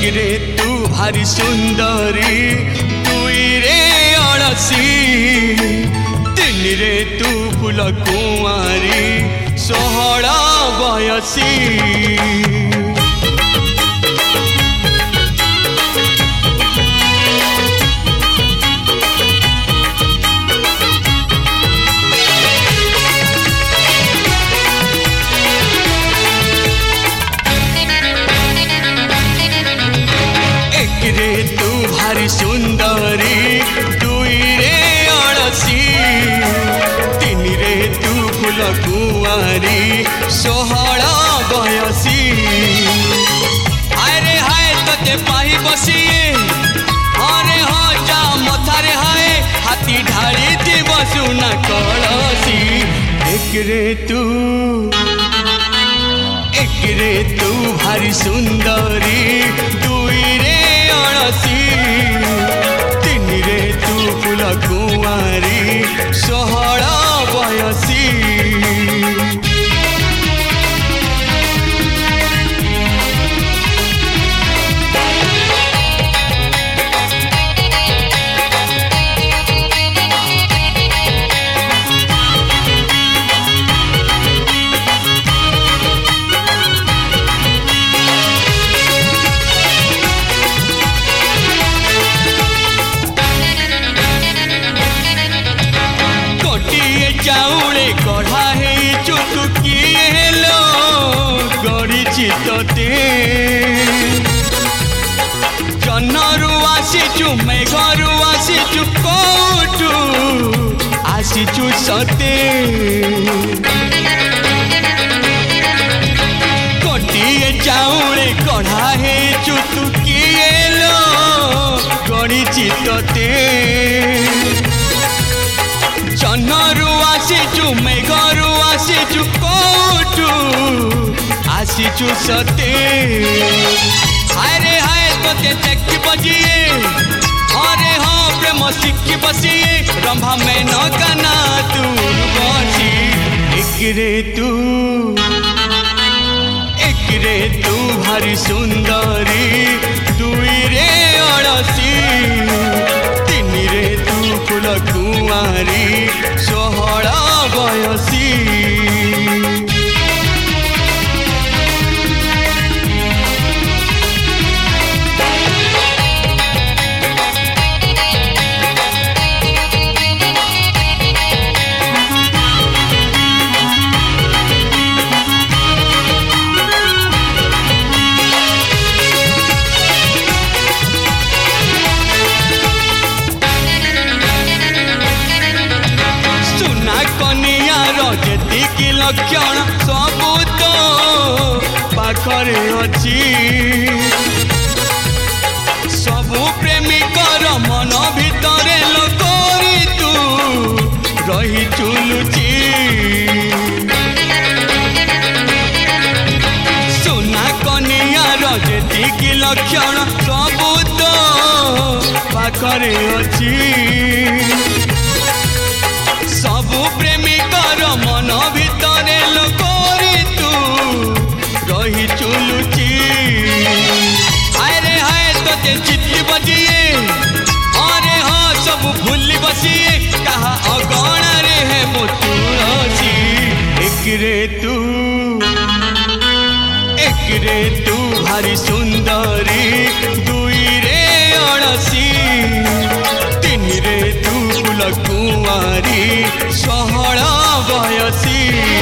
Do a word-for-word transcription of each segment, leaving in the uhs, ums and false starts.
रे तू भारी सुंदरी दुई रे अड़सी तीन रे तू फूल कुमारी सोहला बयसी रे तू भारी सुंदरी दुई रे अड़सी तीन रे तू फूल कुआरी सोहला बयसी अरे हाय तते पाही बसिए अरे हाँ जा मथारे हाय हाथी ढाली थी बसुना कलसी एक रे तू एक रे तू भारी सुंदरी दुई रे तीन रे तू फूल कुमारी सोहला बयसी चाउले कढ़ा है चुटुकी हेलो गड़ी चितते जन्नरू आसीचु मेघरू आसीचु कोटू आसीचु सते कोटिए चाउले कढ़ा है चुटुकी हेलो गड़ी चितते जन्नरू आसीचु मेघरू आसीचु कोटू आसीचु सते अरे हाय तोते चक्की बजिए अरे हाँ प्रेम सिक्की बसिए रंभा में न काना तू बसी एक रे तू एक रे तू भारी सुंदरी दुई रे अड़सी तीन रे तू फूल कुमारी सोहला बयसी जेतिकी लक्षण सबू तो पाखरे अच्छी सबू प्रेमिकर मन भितरे लोकरी तू रही चुलुची सुना कनियार जेतिकी लक्षण सबू तो पाखरे अच्छी सबू प्रेमिकर मन भितरे लोकरी तू रही चुलुची अरे हाय तोते चिट्ठी बजिए अरे हाँ सब भूली बसिए कहा अगणा रे है मो तुलसी एक रे तू एक रे तू भारी सुंदरी दुई रे अड़सी तीन रे तू फूल कुमारी सोहला बयसी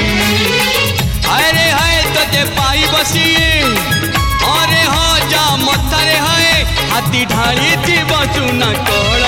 अरे हाय तते पाई बसिए अरे हाँ जा मथारे हाय हाथी ढाली थी बसुना कल